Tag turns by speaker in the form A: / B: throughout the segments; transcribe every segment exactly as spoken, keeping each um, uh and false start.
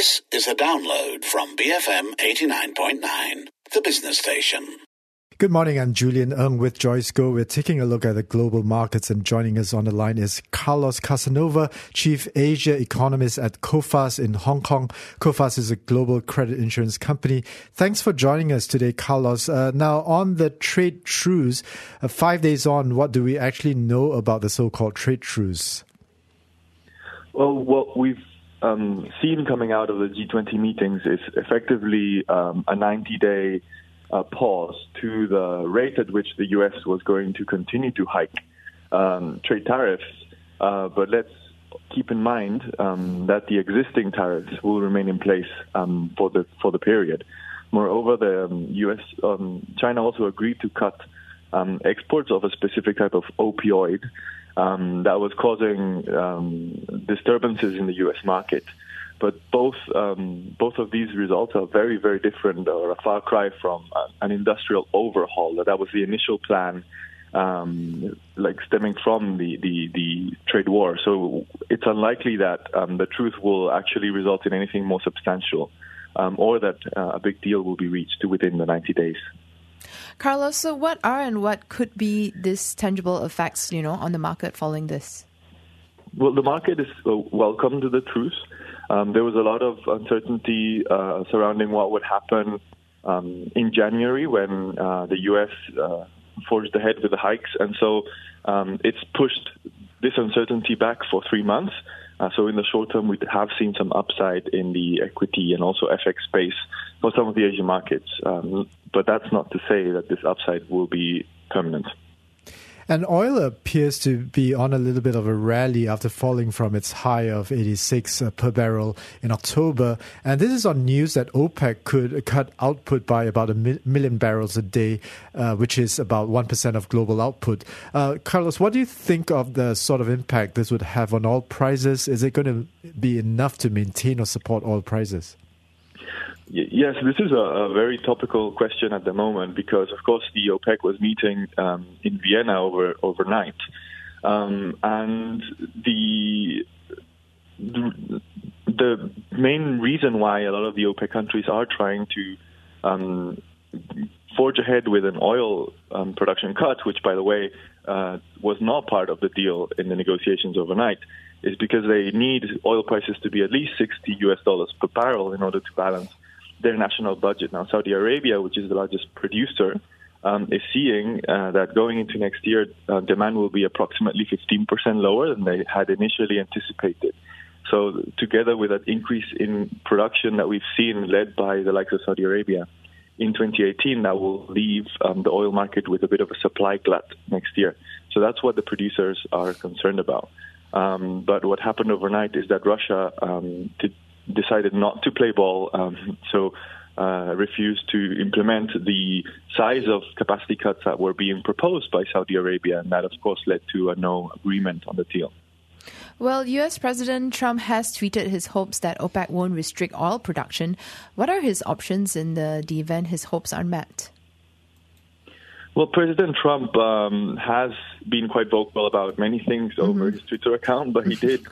A: This is a download from B F M eighty-nine point nine, the business station.
B: Good morning, I'm Julian Ng with Joyce Go. We're taking a look at the global markets, and joining us on the line is Carlos Casanova, Chief Asia Economist at Coface in Hong Kong. Coface is a global credit insurance company. Thanks for joining us today, Carlos. Uh, now, on the trade truce, uh, five days on, what do we actually know about the so-called trade truce?
C: Well, what we've um, seen coming out of the G twenty meetings is effectively um, a ninety-day Uh, pause to the rate at which the U S was going to continue to hike um, trade tariffs. Uh, but let's keep in mind um, that the existing tariffs will remain in place um, for the for the period. Moreover, the um, U S um, China also agreed to cut um, exports of a specific type of opioid um, that was causing um, disturbances in the U S market. But both um, both of these results are very, very different, or a far cry from uh, an industrial overhaul. That was the initial plan, um, like stemming from the, the, the trade war. So it's unlikely that um, the truth will actually result in anything more substantial, um, or that uh, a big deal will be reached within the ninety days.
D: Carlos, so what are and what could be these tangible effects, you know, on the market following this?
C: Well, the market is uh, welcome to the truce. Um, there was a lot of uncertainty uh, surrounding what would happen um, in January when uh, the U S uh, forged ahead with the hikes. And so um, it's pushed this uncertainty back for three months. Uh, so in the short term, we have seen some upside in the equity and also F X space for some of the Asian markets. Um, but that's not to say that this upside will be permanent.
B: And oil appears to be on a little bit of a rally after falling from its high of eighty-six uh, per barrel in October. And this is on news that OPEC could cut output by about a mi- million barrels a day, uh, which is about one percent of global output. Uh, Carlos, what do you think of the sort of impact this would have on oil prices? Is it going to be enough to maintain or support oil prices?
C: Yes, this is a, a very topical question at the moment because, of course, the OPEC was meeting um, in Vienna over overnight, um, and the, the the main reason why a lot of the OPEC countries are trying to um, forge ahead with an oil um, production cut, which, by the way, uh, was not part of the deal in the negotiations overnight, is because they need oil prices to be at least sixty U S dollars per barrel in order to balance their national budget. Now, Saudi Arabia, which is the largest producer, um, is seeing uh, that going into next year, uh, demand will be approximately fifteen percent lower than they had initially anticipated. So together with that increase in production that we've seen led by the likes of Saudi Arabia in twenty eighteen, that will leave um, the oil market with a bit of a supply glut next year. So that's what the producers are concerned about. Um, but what happened overnight is that Russia um, did decided not to play ball, um, so uh, refused to implement the size of capacity cuts that were being proposed by Saudi Arabia, and that, of course, led to a no agreement on the deal.
D: Well, U S President Trump has tweeted his hopes that OPEC won't restrict oil production. What are his options in the, the event his hopes are met?
C: Well, President Trump um, has been quite vocal about many things mm-hmm. over his Twitter account, but he did...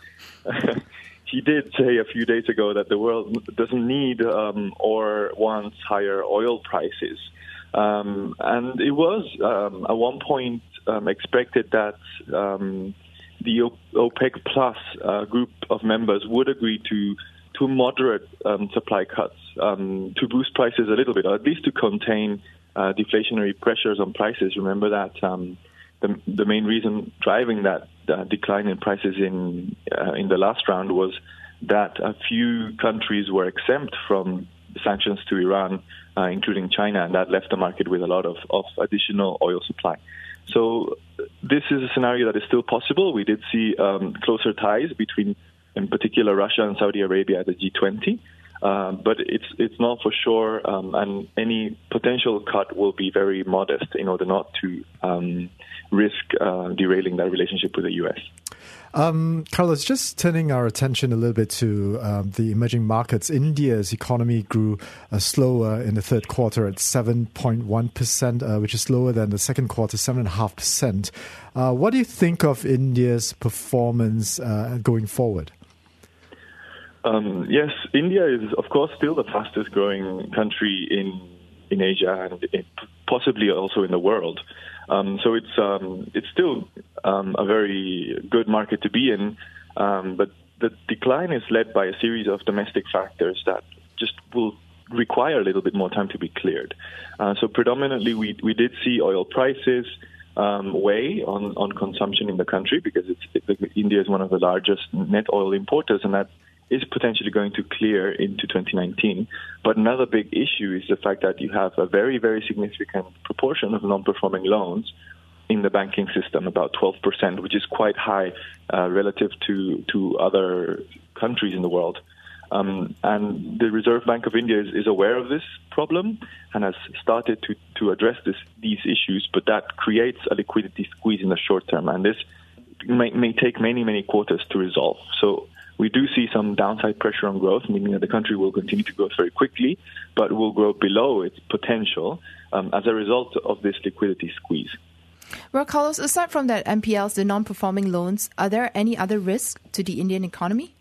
C: He did say a few days ago that the world doesn't need um, or wants higher oil prices. Um, and it was um, at one point um, expected that um, the O- OPEC Plus uh, group of members would agree to to moderate um, supply cuts um, to boost prices a little bit, or at least to contain uh, deflationary pressures on prices. Remember that um, the, the main reason driving that uh, decline in prices in uh, in the last round was that a few countries were exempt from sanctions to Iran, uh, including China, and that left the market with a lot of, of additional oil supply. So this is a scenario that is still possible. We did see um, closer ties between, in particular, Russia and Saudi Arabia at the G twenty. Uh, but it's it's not for sure, um, and any potential cut will be very modest in order not to um, risk uh, derailing that relationship with the U S.
B: Um, Carlos, just turning our attention a little bit to um, the emerging markets. India's economy grew uh, slower in the third quarter at seven point one percent, uh, which is lower than the second quarter, seven point five percent. Uh, what do you think of India's performance uh, going forward?
C: Um, yes, India is, of course, still the fastest growing country in in Asia and in, possibly also in the world. Um, so it's um, it's still um, a very good market to be in, um, but the decline is led by a series of domestic factors that just will require a little bit more time to be cleared. Uh, so predominantly, we we did see oil prices um, weigh on, on consumption in the country because it's, it, India is one of the largest net oil importers, and that is potentially going to clear into twenty nineteen. But another big issue is the fact that you have a very, very significant proportion of non-performing loans in the banking system, about twelve percent, which is quite high uh, relative to, to other countries in the world. Um, and the Reserve Bank of India is, is aware of this problem and has started to, to address this, these issues, but that creates a liquidity squeeze in the short term, and this may, may take many, many quarters to resolve. So we do see some downside pressure on growth, meaning that the country will continue to grow very quickly, but will grow below its potential um, as a result of this liquidity squeeze.
D: Well, Carlos, aside from that N P Ls, the non-performing loans, are there any other risks to the Indian economy?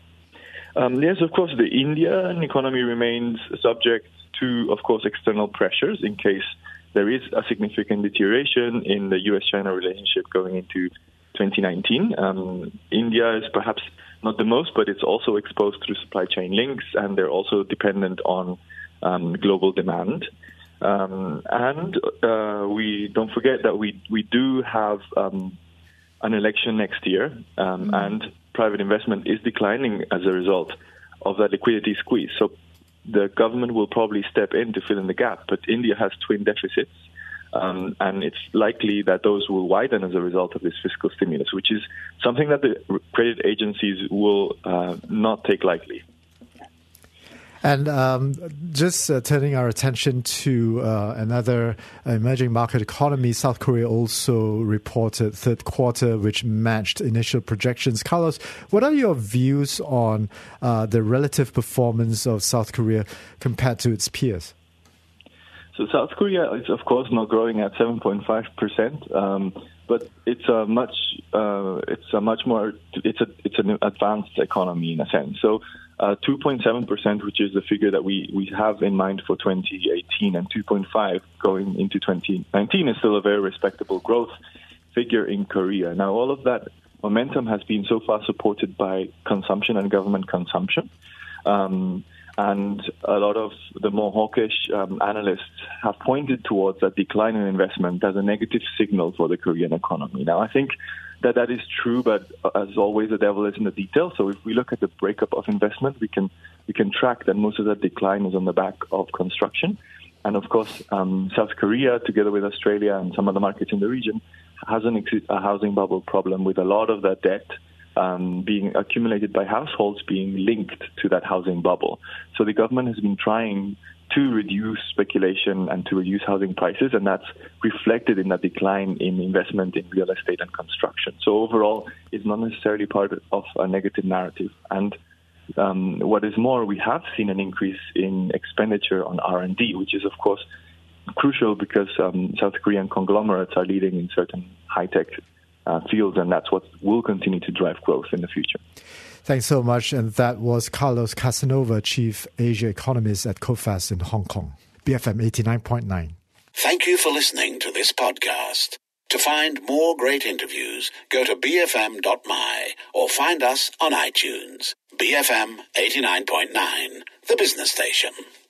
C: Um, yes, of course, the Indian economy remains subject to, of course, external pressures in case there is a significant deterioration in the U S China relationship going into twenty nineteen. Um, India is perhaps not the most, but it's also exposed through supply chain links, and they're also dependent on um, global demand. Um, and uh, we don't forget that we, we do have um, an election next year, um, mm-hmm. and private investment is declining as a result of that liquidity squeeze. So the government will probably step in to fill in the gap, but India has twin deficits. Um, and it's likely that those will widen as a result of this fiscal stimulus, which is something that the credit agencies will uh, not take lightly.
B: And um, just uh, turning our attention to uh, another emerging market economy, South Korea also reported third quarter, which matched initial projections. Carlos, what are your views on uh, the relative performance of South Korea compared to its peers?
C: So South Korea is, of course, not growing at seven point five percent, um, but it's a much, uh, it's a much more, it's a, it's an advanced economy in a sense. So uh, two point seven percent, which is the figure that we, we have in mind for twenty eighteen, and two point five going into twenty nineteen is still a very respectable growth figure in Korea. Now, all of that momentum has been so far supported by consumption and government consumption. Um, And a lot of the more hawkish um, analysts have pointed towards a decline in investment as a negative signal for the Korean economy. Now, I think that that is true, but as always, the devil is in the details. So if we look at the breakup of investment, we can we can track that most of that decline is on the back of construction. And of course, um, South Korea, together with Australia and some other markets in the region, has an ex- a housing bubble problem with a lot of that debt Um, being accumulated by households being linked to that housing bubble. So the government has been trying to reduce speculation and to reduce housing prices, and that's reflected in that decline in investment in real estate and construction. So overall, it's not necessarily part of a negative narrative. And um, what is more, we have seen an increase in expenditure on R and D, which is, of course, crucial because um, South Korean conglomerates are leading in certain high-tech Uh, fields, and that's what will continue to drive growth in the future.
B: Thanks so much. And that was Carlos Casanova, Chief Asia Economist at COFAS in Hong Kong. B F M eighty-nine point nine.
A: Thank you for listening to this podcast. To find more great interviews, go to b f m dot m y or find us on iTunes. B F M eighty-nine point nine, the business station.